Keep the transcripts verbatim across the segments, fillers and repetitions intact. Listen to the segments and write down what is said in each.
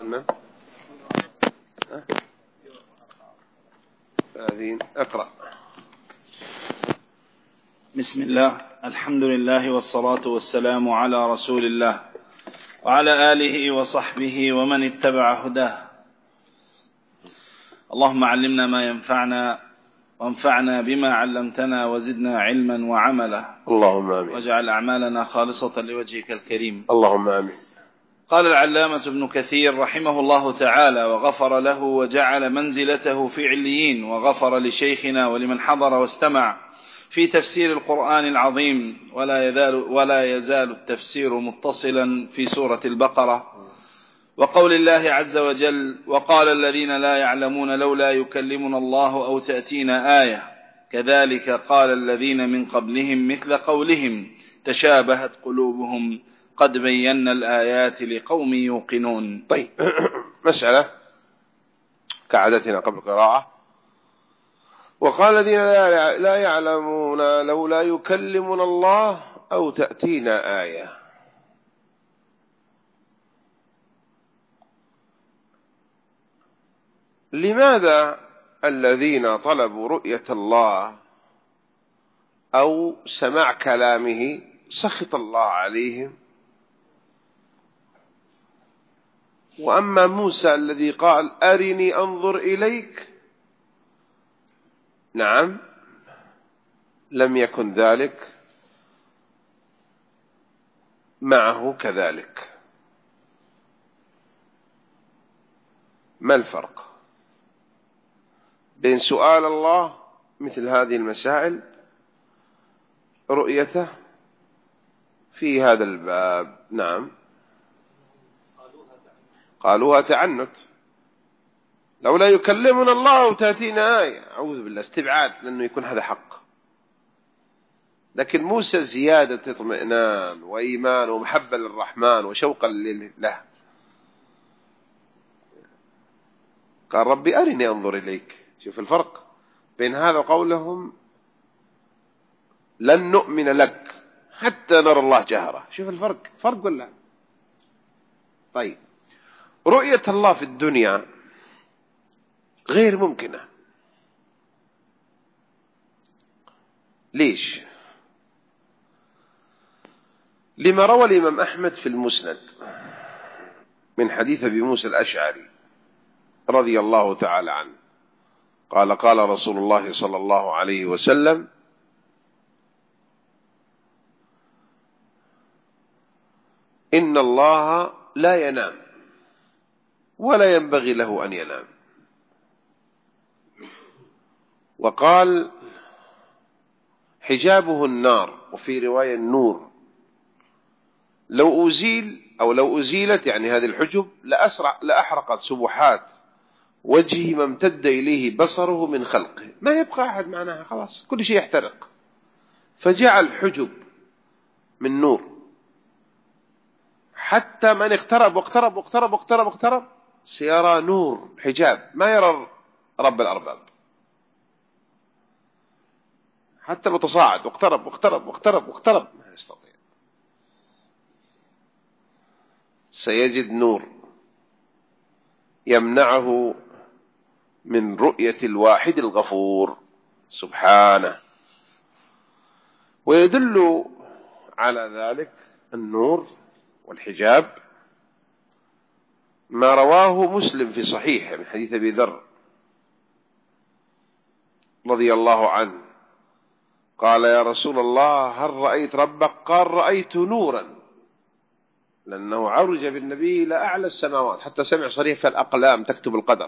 ثلاثين. اقرأ. بسم الله، الحمد لله والصلاة والسلام على رسول الله وعلى آله وصحبه ومن اتبع هداه. اللهم علمنا ما ينفعنا وانفعنا بما علمتنا وزدنا علما وعملا. اللهم آمين. واجعل أعمالنا خالصة لوجهك الكريم. اللهم آمين. قال العلامة ابن كثير رحمه الله تعالى وغفر له وجعل منزلته في عليين، وغفر لشيخنا ولمن حضر واستمع في تفسير القرآن العظيم، ولا يزال, ولا يزال التفسير متصلا في سورة البقرة وقول الله عز وجل: وقال الذين لا يعلمون لولا يكلمنا الله أو تأتينا آية كذلك قال الذين من قبلهم مثل قولهم تشابهت قلوبهم قد بينا الآيات لقوم يوقنون. طيب، مسألة كعادتنا قبل القراءة. وقال الذين لا يعلمون لولا يكلمنا الله أو تأتينا آية. لماذا الذين طلبوا رؤية الله أو سماع كلامه سخط الله عليهم، وأما موسى الذي قال أرني أنظر إليك، نعم، لم يكن ذلك معه كذلك؟ ما الفرق بين سؤال الله مثل هذه المسائل رؤيته في هذا الباب؟ نعم، قالوها تعنت، لولا يكلمنا الله وتأتينا آية، أعوذ بالله، استبعاد لأنه يكون هذا حق. لكن موسى زيادة اطمئنان وإيمان ومحبة للرحمن وشوقا له، قال ربي أرني أنظر إليك. شوف الفرق بين هذا وقولهم لن نؤمن لك حتى نرى الله جهرة. شوف الفرق، فرق ولا؟ طيب، رؤية الله في الدنيا غير ممكنة. ليش؟ لما روى الإمام أحمد في المسند من حديث أبي موسى الأشعري رضي الله تعالى عنه قال قال رسول الله صلى الله عليه وسلم: إن الله لا ينام ولا ينبغي له أن ينام. وقال: حجابه النار، وفي رواية النور، لو أزيل أو لو أزيلت يعني هذه الحجب لأسرع لأحرقت سبحات وجهه ما امتد إليه بصره من خلقه، ما يبقى أحد معناها، خلاص كل شيء يحترق. فجعل حجب من نور حتى من اقترب واقترب واقترب واقترب واقترب سيرى نور حجاب، ما يرى رب الأرباب. حتى لو تصاعد واقترب واقترب واقترب واقترب ما يستطيع، سيجد نور يمنعه من رؤية الواحد الغفور سبحانه. ويدل على ذلك النور والحجاب ما رواه مسلم في صحيحه من حديث أبي ذر رضي الله عنه قال: يا رسول الله هل رأيت ربك؟ قال: رأيت نورا، لأنه عرج بالنبي إلى أعلى السماوات حتى سمع صريف الأقلام تكتب القدر.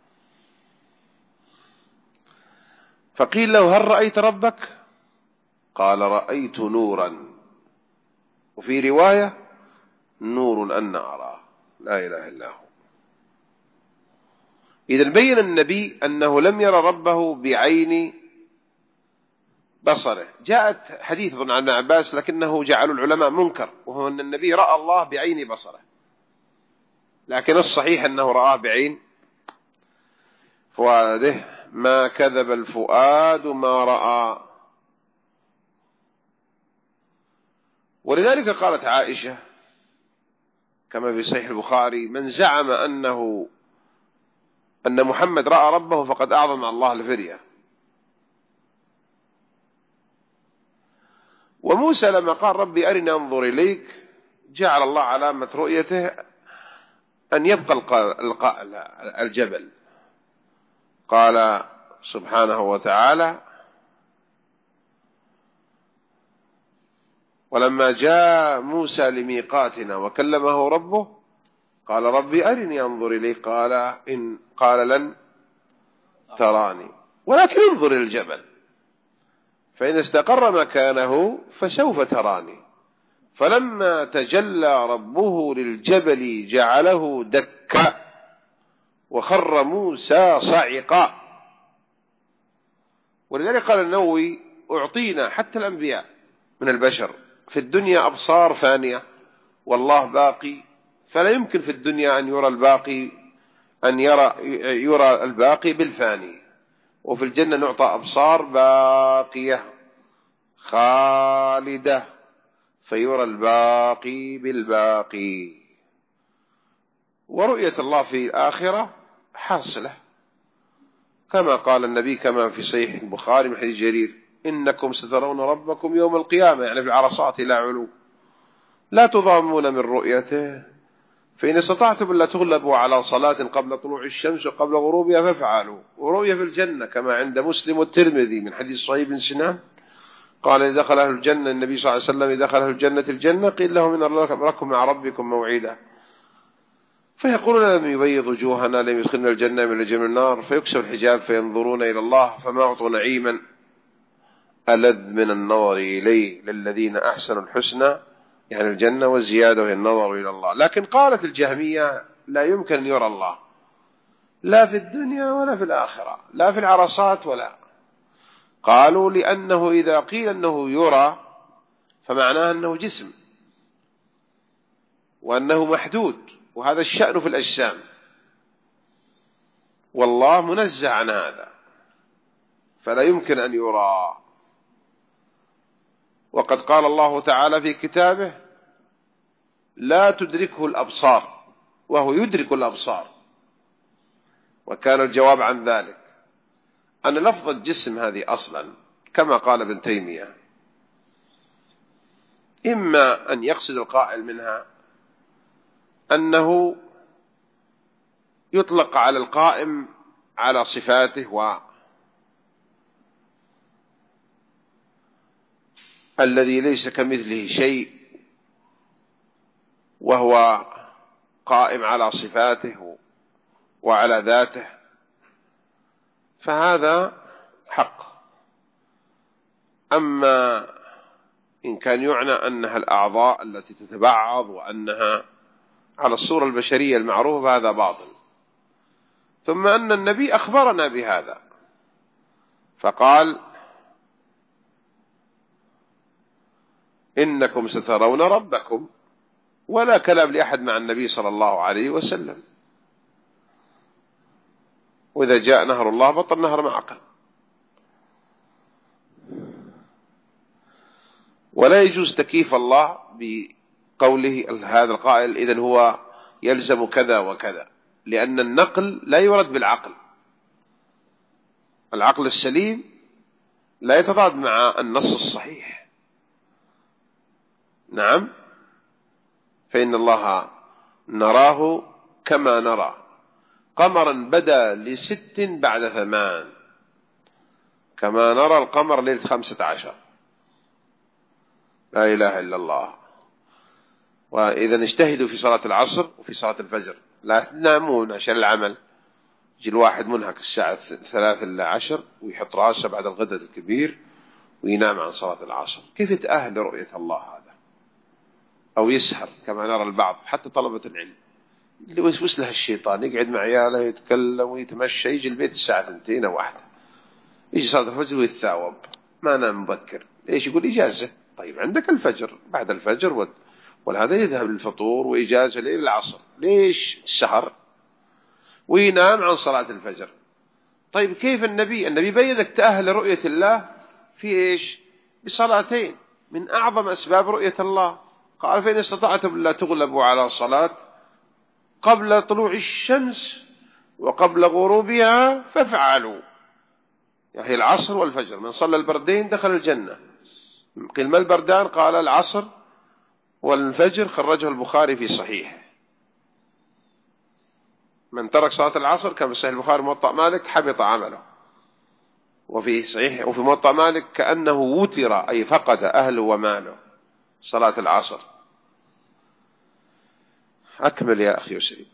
فقيل له: هل رأيت ربك؟ قال: رأيت نورا، وفي رواية: نور أن أراه. لا إله إلا هو. إذن بين النبي أنه لم يرى ربه بعين بصره. جاءت حديث عن ابن عباس لكنه جعلوا العلماء منكر، وهو أن النبي رأى الله بعين بصره، لكن الصحيح أنه رآه بعين فؤاده. ما كذب الفؤاد ما رأى. ولذلك قالت عائشة: كما في صحيح البخاري: من زعم أنه أن محمد رأى ربه فقد أعظم الله الفرية. وموسى لما قال ربي أرني أنظر إليك جعل الله علامة رؤيته أن يبقى الجبل. قال سبحانه وتعالى: ولما جاء موسى لميقاتنا وكلمه ربه قال ربي أرني أنظر إليك قال إن قال لن تراني ولكن انظر إلى الجبل فإن استقر مكانه فسوف تراني. فلما تجلى ربه للجبل جعله دكا وخر موسى صعقا. ولذلك قال النووي: أعطينا حتى الأنبياء من البشر في الدنيا أبصار فانية والله باقي، فلا يمكن في الدنيا أن يرى الباقي أن يرى يرى الباقي بالفاني، وفي الجنة نعطى أبصار باقية خالدة فيرى الباقي بالباقي. ورؤية الله في الآخرة حاصلة كما قال النبي كما في صحيح البخاري من حديث جرير: إنكم سترون ربكم يوم القيامة، يعني في العرصات لا علو، لا تضامون من رؤيته، فإن استطعتم ألا تغلبوا على صلاة قبل طلوع الشمس وقبل غروبها فافعلوا. ورؤية في الجنة كما عند مسلم والترمذي من حديث صهيب بن سنان قال: إذا دخل أهل الجنة، النبي صلى الله عليه وسلم: إذا دخل أهل الجنة الجنة قيل لهم: إن لكم مع ربكم موعدا، فيقولون: لم يبيض وجوهنا، لم يدخلنا الجنة من الجنة النار، فيكسر الحجاب فينظرون إلى الله فما أعطوا نعيما ألذ من النظر إليه للذين أحسنوا الحسنى، يعني الجنة والزيادة وهي النظر إلى الله. لكن قالت الجهمية: لا يمكن أن يرى الله لا في الدنيا ولا في الآخرة، لا في العرصات ولا. قالوا: لأنه إذا قيل أنه يرى فمعناه أنه جسم وأنه محدود، وهذا الشأن في الأجسام، والله منزه عن هذا فلا يمكن أن يرى. وقد قال الله تعالى في كتابه: لا تدركه الأبصار وهو يدرك الأبصار. وكان الجواب عن ذلك أن لفظ الجسم هذه أصلا كما قال ابن تيمية إما أن يقصد القائل منها أنه يطلق على القائم على صفاته و الذي ليس كمثله شيء وهو قائم على صفاته وعلى ذاته، فهذا حق. أما إن كان يعنى أنها الأعضاء التي تتبعض وأنها على الصورة البشرية المعروفة هذا باطل. ثم أن النبي أخبرنا بهذا فقال: إنكم سترون ربكم، ولا كلام لأحد مع النبي صلى الله عليه وسلم. وإذا جاء نهر الله بطل نهر معقل. ولا يجوز تكييف الله بقوله هذا القائل إذن هو يلزم كذا وكذا، لأن النقل لا يرد بالعقل. العقل السليم لا يتضاد مع النص الصحيح. نعم، فإن الله نراه كما نرى قمرا بدا لست بعد ثمان، كما نرى القمر ليلة خمسة عشر. لا إله إلا الله. وإذا اجتهدوا في صلاة العصر وفي صلاة الفجر، لا تنامون عشان العمل. يجي الواحد منهك الساعة ثلاثة إلى عشر ويحط راسه بعد الغداء الكبير وينام عن صلاة العصر. كيف يتأهل لرؤية الله هذا؟ أو يسهر كما نرى البعض حتى طلبة العلم اللي وسوس له الشيطان، يقعد مع عياله يتكلم ويتمشى، يجي البيت الساعة ثنتين أو واحدة، يجي صلاة الفجر ويتثاوب ما نام مبكر. ليش؟ يقول إجازة. طيب عندك الفجر، بعد الفجر ود وهذا يذهب للفطور وإجازة ليل العصر. ليش السهر؟ وينام عن صلاة الفجر. طيب كيف النبي النبي بين لك تأهل رؤية الله في إيش؟ بصلاتين من أعظم أسباب رؤية الله. قال: فإن استطعتم لا تغلبوا على صلاة قبل طلوع الشمس وقبل غروبها فافعلوا، يعني العصر والفجر. من صلى البردين دخل الجنة. قيل ما البردان؟ قال العصر والفجر، خرجه البخاري في صحيحه. من ترك صلاة العصر كما في صحيح البخاري موطأ مالك حبط عمله، وفي صحيح وفي موطأ مالك كأنه وتر، أي فقد أهله وماله صلاة العصر. أكمل يا أخي يسري.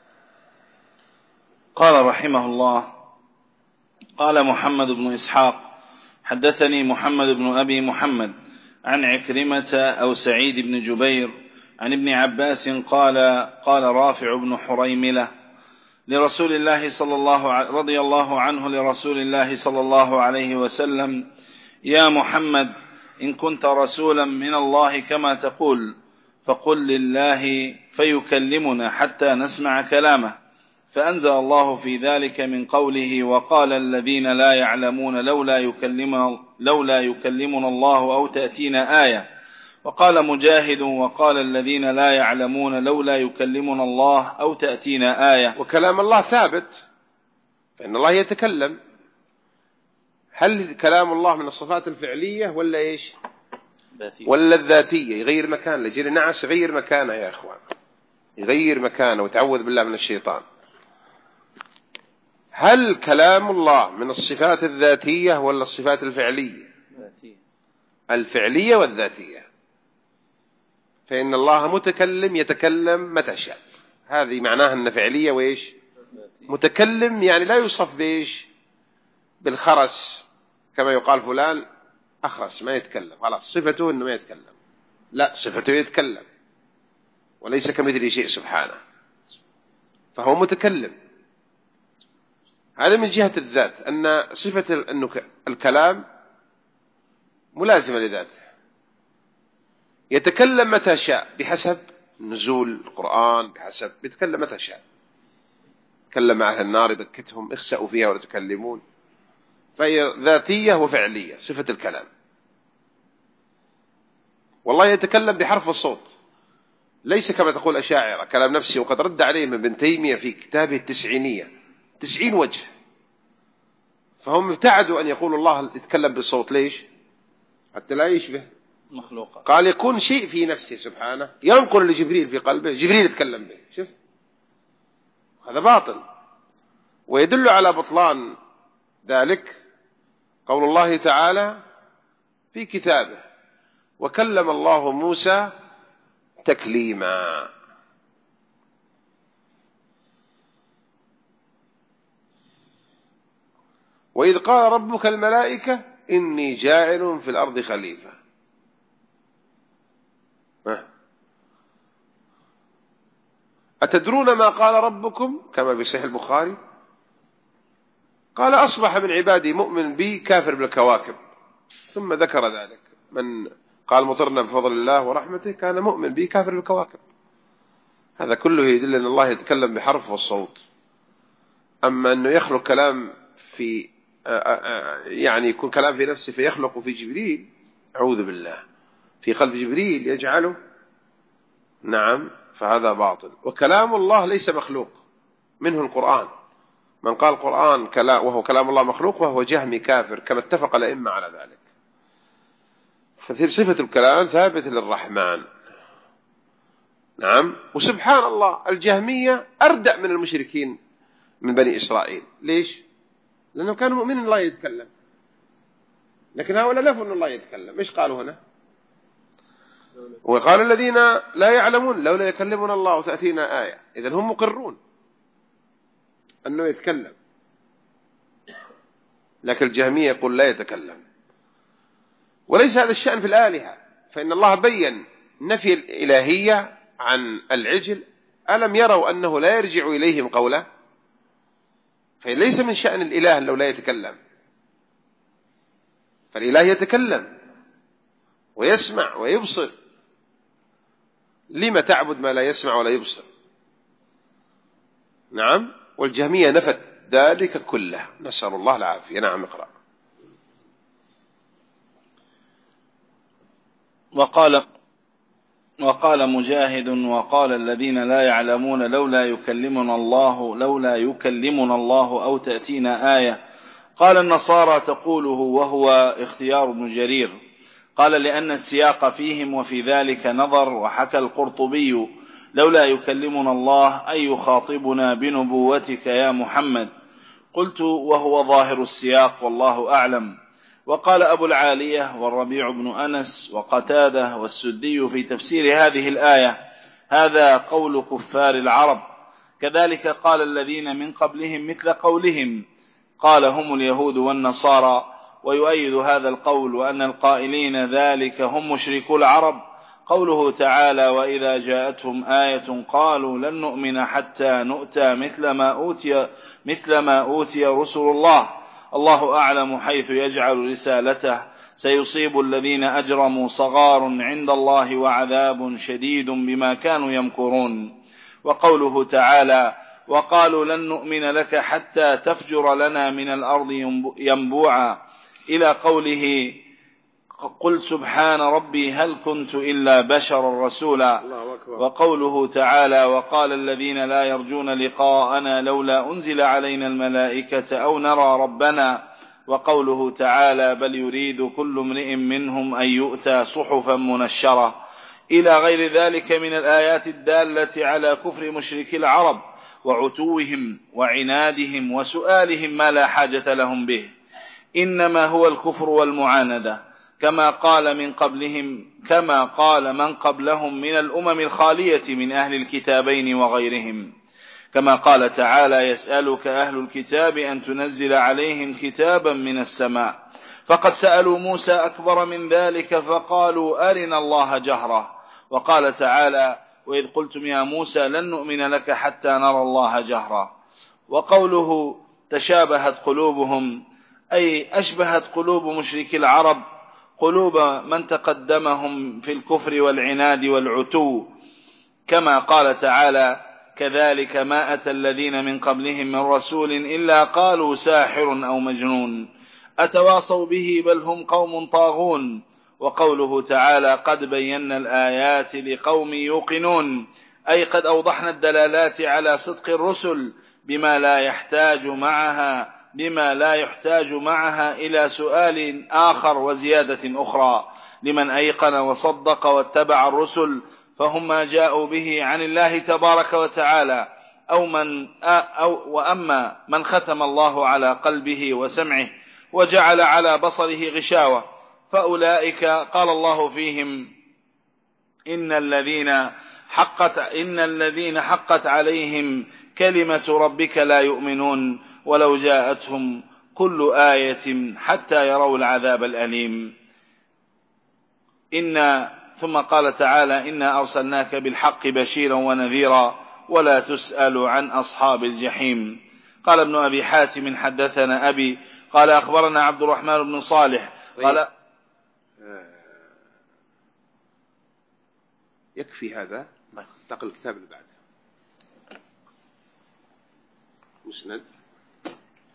قال رحمه الله: قال محمد بن إسحاق حدثني محمد بن أبي محمد عن عكرمة أو سعيد بن جبير عن ابن عباس قال: قال رافع بن حريملة لرسول الله صلى الله رضي الله عنه لرسول الله صلى الله عليه وسلم: يا محمد، إن كنت رسولا من الله كما تقول فقل لله فيكلمنا حتى نسمع كلامه. فأنزل الله في ذلك من قوله: وقال الذين لا يعلمون لولا يكلمنا, لولا يكلمنا الله أو تأتينا آية. وقال مجاهد: وقال الذين لا يعلمون لولا يكلمنا الله أو تأتينا آية. وكلام الله ثابت، فإن الله يتكلم. هل كلام الله من الصفات الفعلية ولا إيش؟ ذاتية. ولا الذاتية؟ يغير مكان لجيل نعس، يغير مكانه يا إخوان، يغير مكانه وتعوذ بالله من الشيطان. هل كلام الله من الصفات الذاتية ولا الصفات الفعلية؟ ذاتية. الفعلية والذاتية. فإن الله متكلم يتكلم متى شاء، هذه معناها أن فعلية وإيش؟ متكلم، يعني لا يوصف بإيش؟ بالخرس، كما يقال فلان أخرس ما يتكلم، خلاص صفته أنه ما يتكلم. لا، صفته يتكلم، وليس كمثل شيء سبحانه، فهو متكلم. هذا من جهة الذات، أن صفة أنه الكلام ملازمة لذاته، يتكلم متى شاء بحسب نزول القرآن، بحسب يتكلم متى شاء. تكلم مع أهل النار يبكتهم: اخسأوا فيها ولا تكلمون. فهي ذاتية وفعلية صفة الكلام. والله يتكلم بحرف الصوت، ليس كما تقول أشاعرة كلام نفسي، وقد رد عليهم ابن تيمية في كتابه التسعينية تسعين وجه. فهم ابتعدوا أن يقولوا الله يتكلم بالصوت. ليش؟ حتى لا يشبه مخلوقا. قال يكون شيء في نفسه سبحانه ينقل لجبريل في قلبه، جبريل يتكلم به. شوف، هذا باطل. ويدل على بطلان ذلك قول الله تعالى في كتابه: وكلم الله موسى تكليما. وإذ قال ربك الملائكة إني جاعل في الأرض خليفة. أتدرون ما قال ربكم؟ كما في صحيح البخاري قال: أصبح من عبادي مؤمن بي كافر بالكواكب. ثم ذكر ذلك: من قال مطرنا بفضل الله ورحمته كان مؤمن بي كافر بالكواكب. هذا كله يدل أن الله يتكلم بحرف والصوت. أما أنه يخلق كلام في يعني يكون كلام في نفسه فيخلق في جبريل، أعوذ بالله، في قلب جبريل يجعله، نعم، فهذا باطل. وكلام الله ليس مخلوق، منه القرآن. من قال القرآن كلام وهو كلام الله مخلوق وهو جهمي كافر، كما اتفق الأئمة على ذلك. فصفة الكلام ثابت للرحمن، نعم. وسبحان الله الجهمية أردأ من المشركين من بني إسرائيل. ليش؟ لأنه كانوا مؤمنين الله يتكلم، لكن هؤلاء نفوا أن الله يتكلم. إيش قالوا هنا؟ وقال الذين لا يعلمون لولا يكلمنا الله وتأتينا آية. إذن هم مقرون أنه يتكلم، لكن الجهمية يقول لا يتكلم. وليس هذا الشأن في الآلهة، فإن الله بيّن نفي الإلهية عن العجل: ألم يروا أنه لا يرجع إليهم قولا؟ فليس من شأن الإله لو لا يتكلم، فالإله يتكلم ويسمع ويبصر. لما تعبد ما لا يسمع ولا يبصر؟ نعم. والجهمية نفت ذلك كله، نسأل الله العافية. نعم، اقرأ. وقال وقال مجاهد وقال الذين لا يعلمون لولا يكلمنا الله لولا يكلمنا الله أو تأتينا آية. قال النصارى تقوله وهو اختيار ابن جرير. قال لأن السياق فيهم وفي ذلك نظر. وحكى القرطبي لولا يكلمنا الله أي يخاطبنا بنبوتك يا محمد. قلت وهو ظاهر السياق والله أعلم. وقال أبو العالية والربيع بن أنس وقتادة والسدي في تفسير هذه الآية هذا قول كفار العرب. كذلك قال الذين من قبلهم مثل قولهم قال هم اليهود والنصارى. ويؤيد هذا القول وأن القائلين ذلك هم مشركو العرب قوله تعالى وإذا جاءتهم آية قالوا لن نؤمن حتى نؤتى مثل ما أوتي, مثل ما أوتي رسل الله الله أعلم حيث يجعل رسالته سيصيب الذين أجرموا صغار عند الله وعذاب شديد بما كانوا يمكرون. وقوله تعالى وقالوا لن نؤمن لك حتى تفجر لنا من الأرض ينبوعا إلى قوله قل سبحان ربي هل كنت إلا بشرا رسولا. وقوله تعالى وقال الذين لا يرجون لقاءنا لولا أنزل علينا الملائكة أو نرى ربنا. وقوله تعالى بل يريد كل امرئ منهم أن يؤتى صحفا منشرة إلى غير ذلك من الآيات الدالة على كفر مشركي العرب وعتوهم وعنادهم وسؤالهم ما لا حاجة لهم به إنما هو الكفر والمعاندة كما قال من قبلهم كما قال من قبلهم من الأمم الخالية من أهل الكتابين وغيرهم. كما قال تعالى يسألك أهل الكتاب أن تنزل عليهم كتابا من السماء فقد سألوا موسى أكبر من ذلك فقالوا أرنا الله جهرة. وقال تعالى وإذ قلتم يا موسى لن نؤمن لك حتى نرى الله جهرة. وقوله تشابهت قلوبهم أي أشبهت قلوب مشركي العرب قلوب من تقدمهم في الكفر والعناد والعتو كما قال تعالى كذلك ما أتى الذين من قبلهم من رسول إلا قالوا ساحر أو مجنون أتواصوا به بل هم قوم طاغون. وقوله تعالى قد بينا الآيات لقوم يوقنون أي قد أوضحنا الدلالات على صدق الرسل بما لا يحتاج معها بما لا يحتاج معها إلى سؤال آخر وزيادة أخرى لمن أيقن وصدق واتبع الرسل فهم ما جاءوا به عن الله تبارك وتعالى أو من أو وأما من ختم الله على قلبه وسمعه وجعل على بصره غشاوة فأولئك قال الله فيهم إن الذين حقت إن الذين حقت عليهم كلمة ربك لا يؤمنون ولو جاءتهم كل آية حتى يروا العذاب الأليم. إن ثم قال تعالى إنا أرسلناك بالحق بشيرا ونذيرا ولا تسأل عن أصحاب الجحيم. قال ابن أبي حاتم حدثنا أبي قال أخبرنا عبد الرحمن بن صالح قال يكفي هذا. انتقل الكتاب اللي بعده مسند.